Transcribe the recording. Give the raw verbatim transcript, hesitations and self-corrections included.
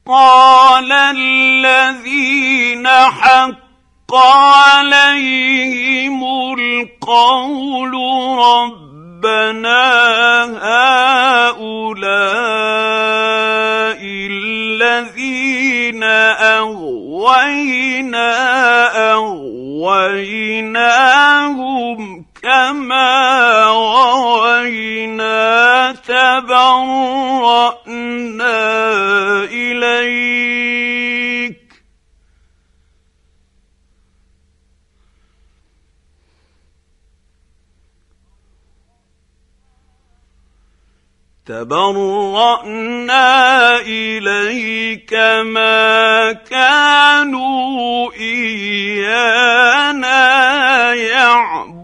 قال الذين حق عليهم القول ربنا هؤلاء الذين أغوينا أغويناهم كما غوينا تبرأنا إليك تبرأنا إليك ما كانوا إيانا يعبدون